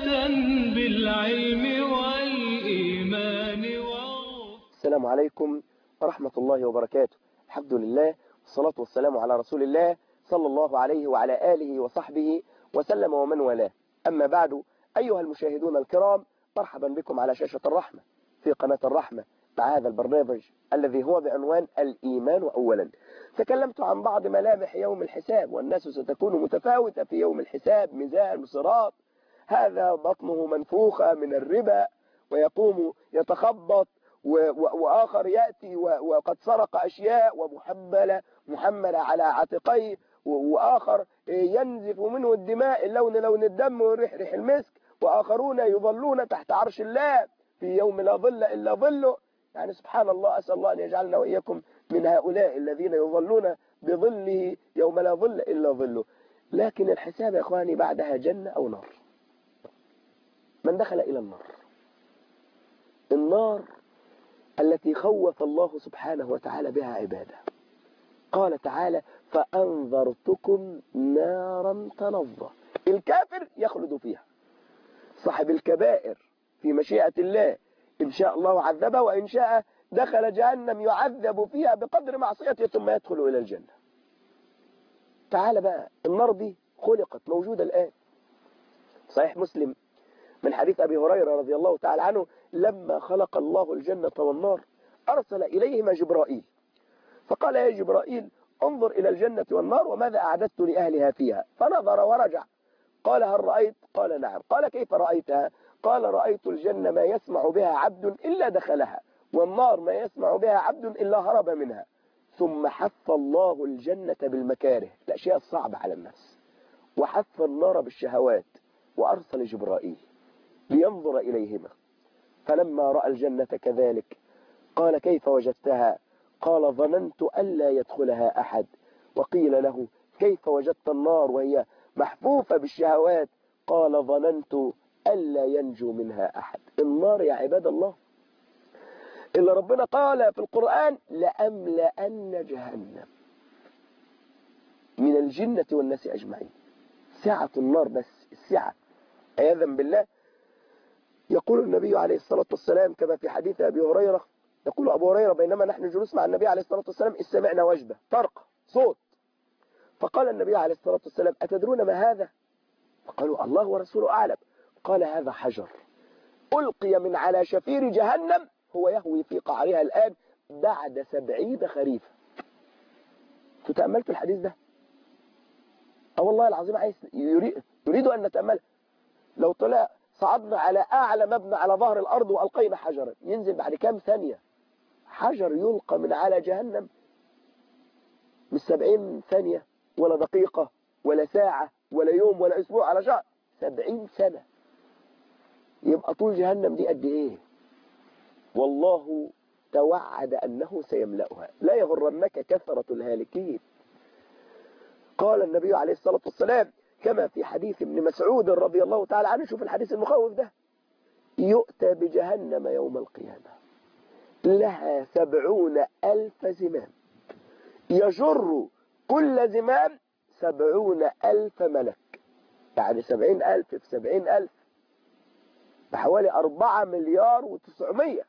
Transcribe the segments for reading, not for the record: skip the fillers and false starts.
بالعلم والإيمان السلام عليكم ورحمة الله وبركاته. الحمد لله والصلاة والسلام على رسول الله صلى الله عليه وعلى آله وصحبه وسلم ومن والاه. أما بعد، أيها المشاهدون الكرام، مرحبا بكم على شاشة الرحمة في قناة الرحمة مع هذا البرنامج الذي هو بعنوان الإيمان أولا. تكلمت عن بعض ملامح يوم الحساب، والناس ستكون متفاوتة في يوم الحساب، ميزان وصراط، هذا بطنه منفوخة من الربا ويقوم يتخبط، وآخر يأتي وقد سرق أشياء محملة على عاتقيه، وآخر ينزف منه الدماء، اللون لون الدم والريح ريح المسك، وآخرون يظلون تحت عرش الله في يوم لا ظل إلا ظله. يعني سبحان الله، أسأل الله أن يجعلنا وإياكم من هؤلاء الذين يظلون بظله يوم لا ظل إلا ظله. لكن الحساب يا إخواني بعدها جنة أو نار. من دخل إلى النار التي خوف الله سبحانه وتعالى بها عباده، قال تعالى: فأنذرتكم نارا تلظى. الكافر يخلد فيها، صاحب الكبائر في مشيئة الله إن شاء الله عذبه، وإن شاء دخل جهنم يعذب فيها بقدر معصيته ثم يدخل إلى الجنة. تعالى بقى، النار دي خلقت موجودة الآن. صحيح مسلم من حديث أبي هريرة رضي الله تعالى عنه: لما خلق الله الجنة والنار أرسل إليهما جبرائيل فقال: يا جبرائيل، انظر إلى الجنة والنار وماذا أعددت لأهلها فيها. فنظر ورجع، قال: هل رأيت؟ قال: نعم. قال: كيف رأيتها؟ قال: رأيت الجنة ما يسمع بها عبد إلا دخلها، والنار ما يسمع بها عبد إلا هرب منها. ثم حف الله الجنة بالمكاره، الأشياء الصعبة على النفس، وحف النار بالشهوات، وأرسل جبرائيل لينظر إليهما. فلما رأى الجنة كذلك قال: كيف وجدتها؟ قال: ظننت ألا يدخلها أحد. وقيل له: كيف وجدت النار وهي محفوفة بالشهوات؟ قال: ظننت ألا ينجو منها أحد. النار يا عباد الله اللي ربنا قال في القرآن: لأملأن جهنم من الجنة والناس أجمعين. سعة النار، بس السعة عياذا بالله. يقول النبي عليه الصلاة والسلام كما في حديث أبي هريرة، يقول أبو هريرة: بينما نحن جلوس مع النبي عليه الصلاة والسلام إذ سمعنا وجبة، طرق، صوت. فقال النبي عليه الصلاة والسلام: أتدرون ما هذا؟ فقالوا: الله ورسوله أعلم. قال: هذا حجر ألقي من على شفير جهنم، هو يهوي في قعرها الآن بعد 70 خريفا. تتأملت الحديث ده؟ والله العظيم عايز يريد أن نتأمله. لو طلع صعدنا على أعلى مبنى على ظهر الأرض وألقينا حجرا، ينزل بعد كام ثانية حجر يلقى من على جهنم؟ مش 70 ثانية ولا دقيقة ولا ساعة ولا يوم ولا أسبوع ولا شهر، 70 سنة. يبقى طول جهنم دي قد إيه؟ والله توعد أنه سيملأها، لا يغرنك كثرة الهالكين. قال النبي عليه الصلاة والسلام كما في حديث ابن مسعود رضي الله تعالى عنه، شوف الحديث المخوف ده: يؤتى بجهنم يوم القيامة لها 70,000 زمام، يجر كل زمام 70,000 ملك. يعني 70,000 في 70,000 بحوالي 4,900,000,000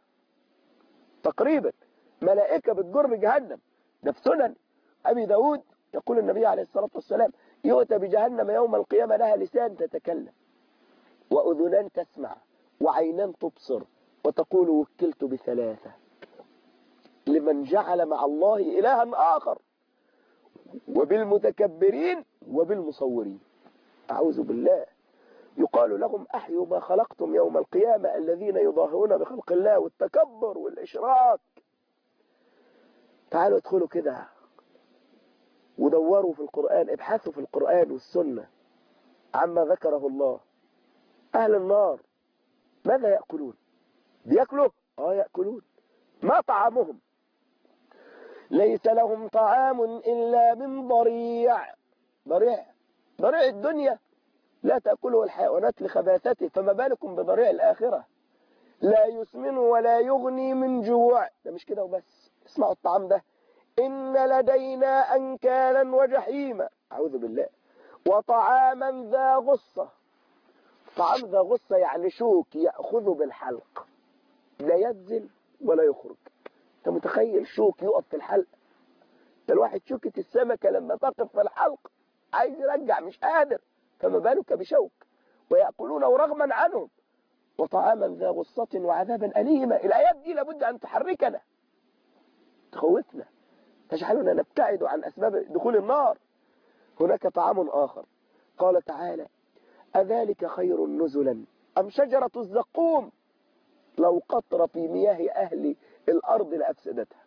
تقريبا ملائكة بتجر جهنم. ده في سنن أبي داود يقول النبي عليه الصلاة والسلام: يؤتى بجهنم يوم القيامة لها لسان تتكلم، وأذنان تسمع، وعينان تبصر، وتقول: وكلت بثلاثة، لمن جعل مع الله إلها آخر، وبالمتكبرين وبالمصورين. أعوذ بالله. يقال لهم: أحيوا ما خلقتم يوم القيامة، الذين يضاهون بخلق الله والتكبر والإشراك. تعالوا ادخلوا كده ودوروا في القرآن، ابحثوا في القرآن والسنة عما ذكره الله. أهل النار ماذا يأكلون؟ بيأكلوا؟ يأكلون. ما طعامهم؟ ليس لهم طعام إلا من ضريع. ضريع الدنيا لا تأكله الحيوانات لخباثته، فما بالكم بضريع الآخرة؟ لا يسمن ولا يغني من جوع. ده مش كده وبس، اسمعوا الطعام ده: إن لدينا أنكالا وجحيما، أعوذ بالله، وطعاما ذا غصة، طعام ذا غصة يعني شوك يأخذ بالحلق، لا ينزل ولا يخرج. انت متخيل شوك يقف في الحلق؟ ده الواحد شوكة السمكة لما تقف في الحلق عايز يرجع مش قادر، فما بالك بشوك. ويأكلونه رغما عنهم، وطعاما ذا غصة وعذابا أليما. الآيات دي لابد أن تحركنا، تخوفنا، تجعلنا نبتعد عن أسباب دخول النار. هناك طعام آخر، قال تعالى: أذلك خير نزلا أم شجرة الزقوم لو قطر في مياه أهل الأرض لأفسدتها.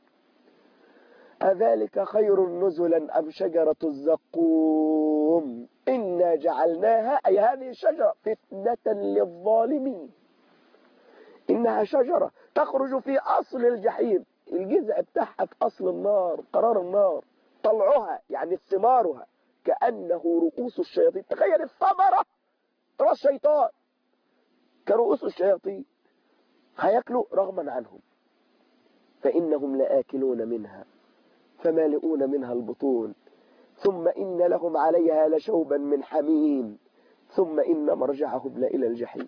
أذلك خير نزلا أم شجرة الزقوم إنا جعلناها، أي هذه الشجرة، فتنة للظالمين. إنها شجرة تخرج في أصل الجحيم، الجذع بتاعها في أصل النار، قرار النار. طلعها يعني ثمارها كأنه رؤوس الشياطين. تخيل الثمرة راس شيطان كرؤوس الشياطين، هياكلوا رغما عنهم. فإنهم لآكلون منها فمالئون منها البطون ثم إن لهم عليها لشوبا من حميم ثم إن مرجعهم لإلى الجحيم.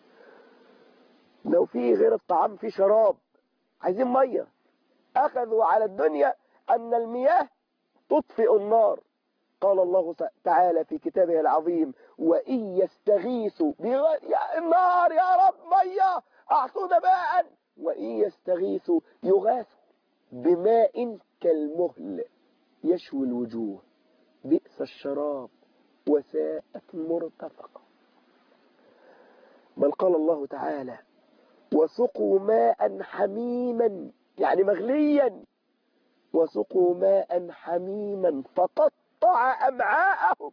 لو في غير الطعام في شراب، عايزين مية. أخذوا على الدنيا أن المياه تطفئ النار. قال الله تعالى في كتابه العظيم: وإن يستغيثوا يا النار يا رب مية أعطونا ماء، وإن يستغيثوا يغاثوا بماء كالمهل يشوي الوجوه بئس الشراب وساءت مرتفقة. بل قال الله تعالى: وسقوا ماء حميما، يعني مغليا، وسقوا ماء حميما فقطع أمعاءهم.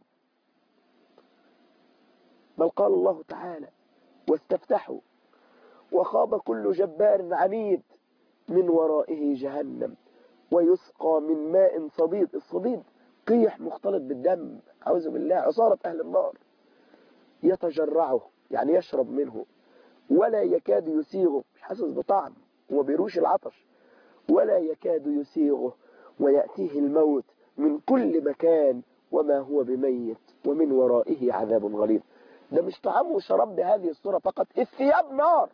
بل قال الله تعالى: واستفتحوا وخاب كل جبار عنيد من ورائه جهنم ويسقى من ماء صديد. الصديد قيح مختلط بالدم، أعوذ بالله، عصارة أهل النار. يتجرعه يعني يشرب منه ولا يكاد يسيغه، مش حاسس بطعم وما بيروش العطش، ولا يكاد يسيغه، ويأتيه الموت من كل مكان وما هو بميت ومن ورائه عذاب غليظ. ده مش طعام وشراب بهذه الصورة فقط، الثياب نار.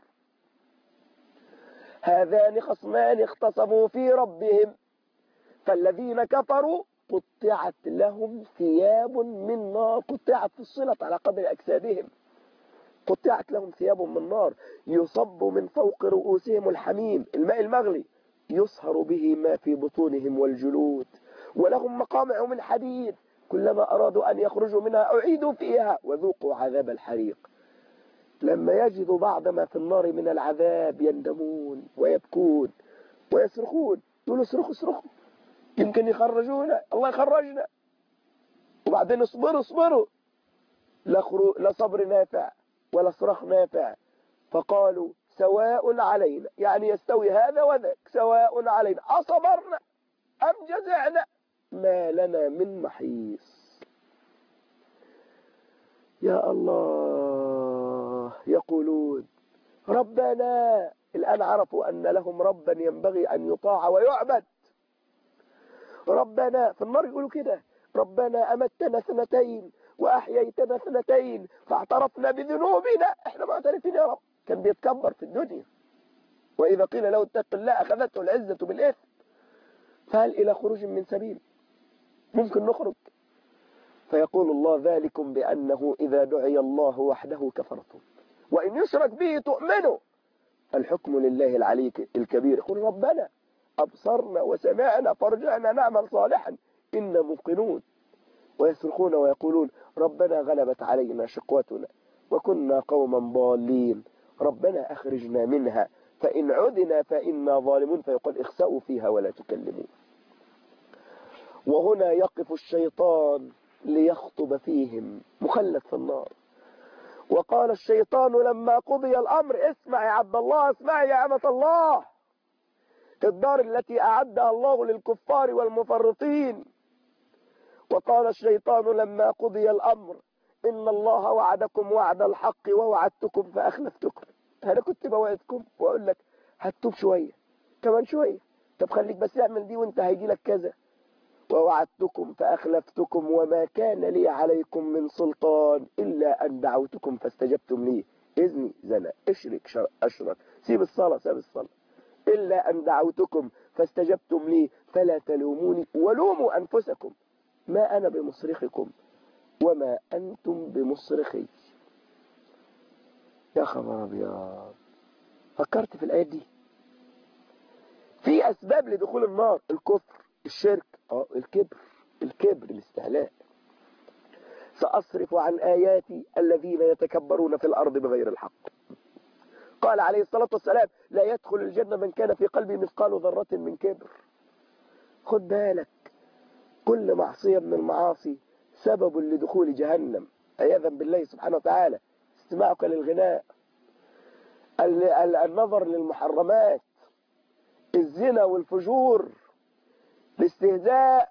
هذان خصمان اختصموا في ربهم فالذين كفروا قطعت لهم ثياب من نار. قطعت فصلت على قدر أجسادهم. قطعت لهم ثياب من نار يصب من فوق رؤوسهم الحميم، الماء المغلي، يصهر به ما في بطونهم والجلود. ولهم مقامع من حديد كلما أرادوا أن يخرجوا منها أعيدوا فيها وذوقوا عذاب الحريق. لما يجدوا بعض ما في النار من العذاب يندمون ويبكون ويصرخون، يقولوا اصرخوا اصرخوا يمكن يخرجونا، الله يخرجنا. وبعدين اصبروا، لا صبر نافع ولا صراخ نافع. فقالوا سواء علينا، يعني يستوي هذا وذاك، سواء علينا أصبرنا أم جزعنا ما لنا من محيص. يا الله، يقولون ربنا، الآن عرفوا أن لهم ربا ينبغي أن يطاع ويعبد. ربنا في النار يقولوا كده: ربنا أمتنا 2 وأحييتنا 2 فاعترفنا بذنوبنا. احنا معترفين يا رب. كان بيتكبر في الدنيا، وإذا قيل له اتق الله أخذته العزة بالإثم. فهل إلى خروج من سبيل؟ ممكن نخرج؟ فيقول الله: ذلكم بأنه إذا دعي الله وحده كفرتم وإن يشرك به تؤمنوا الحكم لله العلي الكبير. يقول ربنا أبصرنا وسمعنا فارجعنا نعمل صالحا إنا موقنون. ويصرخون ويقولون ربنا غلبت علينا شقوتنا وكنا قوما ضالين ربنا أخرجنا منها فإن عدنا فإنا ظالمون. فيقول اخسأوا فيها ولا تكلمون. وهنا يقف الشيطان ليخطب فيهم، مخلد في النار. وقال الشيطان لما قضي الأمر: اسمع يا عبد الله، اسمع يا أمة الله، الدار التي أعدها الله للكفار والمفرطين. وقال الشيطان لما قضي الأمر: إن الله وعدكم وعد الحق ووعدتكم فأخلفتكم. أنا كنت بوعدكم وأقول لك هتوب شوية كمان شوية، طب خليك بس اعمل دي وانت هيجي لك كذا، ووعدتكم فأخلفتكم وما كان لي عليكم من سلطان إلا أن دعوتكم فاستجبتم لي. إذني زنا، اشرك أشرك، سيب الصلاة سيب الصلاة، إلا أن دعوتكم فاستجبتم لي فلا تلوموني ولوموا أنفسكم ما أنا بمصرخكم وما أنتم بمصرخي. يا خبر أبيض، فكرت في الآيات دي؟ في أسباب لدخول النار: الكفر، الشرك، الكبر، الاستهلاء. سأصرف عن آياتي الذين يتكبرون في الأرض بغير الحق. قال عليه الصلاة والسلام: لا يدخل الجنة من كان في قلبه مثقال ذرة من كبر. خد بالك، كل معصية من المعاصي سبب لدخول جهنم عياذا بالله سبحانه وتعالى. استماعك للغناء، النظر للمحرمات، الزنا والفجور، الاستهزاء،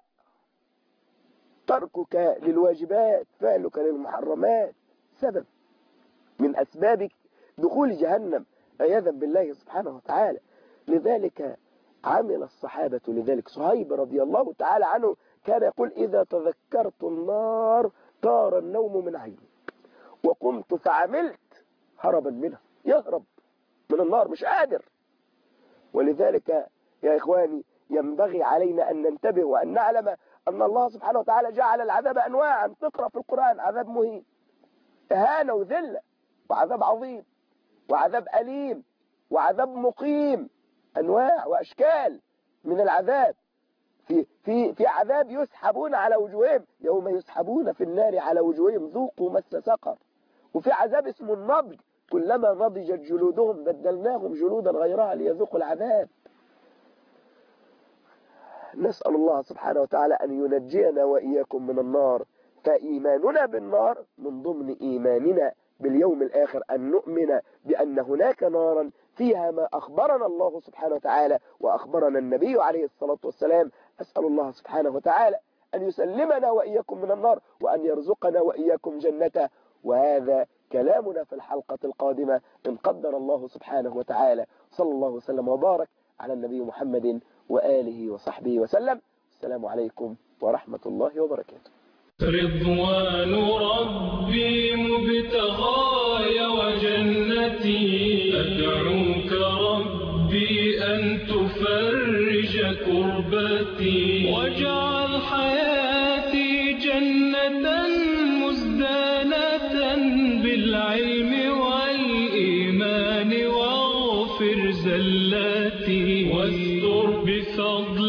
تركك للواجبات، فعلك للمحرمات، سبب من أسباب دخول جهنم عياذا بالله سبحانه وتعالى. لذلك عمل الصحابة لذلك. صهيب رضي الله تعالى عنه كان يقول: إذا تذكرت النار طار النوم من عيني وقمت فعملت هربا منها. يهرب من النار، مش قادر. ولذلك يا إخواني ينبغي علينا أن ننتبه وأن نعلم أن الله سبحانه وتعالى جعل العذاب أنواعا. تقرأ في القرآن: عذاب مهين، إهانة وذلة، وعذاب عظيم، وعذاب أليم، وعذاب مقيم. أنواع وأشكال من العذاب. في عذاب يسحبون على وجوههم، يوم يسحبون في النار على وجوههم ذوقوا مس سقر. وفي عذاب اسمه النضج، كلما نضجت جلودهم بدلناهم جلودا غيرها ليذوقوا العذاب. نسأل الله سبحانه وتعالى أن ينجينا وإياكم من النار. فإيماننا بالنار من ضمن إيماننا باليوم الآخر أن نؤمن بأن هناك نارا فيها ما أخبرنا الله سبحانه وتعالى وأخبرنا النبي عليه الصلاة والسلام. أسأل الله سبحانه وتعالى أن يسلمنا وإياكم من النار وأن يرزقنا وإياكم جنته. وهذا كلامنا في الحلقة القادمة إن قدر الله سبحانه وتعالى. صلى الله وسلم وبارك على النبي محمد وآله وصحبه وسلم. السلام عليكم ورحمة الله وبركاته. رضوان ربي مبتغاي وجنتي، أدعوك ربي أن تفرج كربتي، واجعل حياتي جنة مزدانة بالعلم والإيمان، واغفر زلاتي واستر بفضل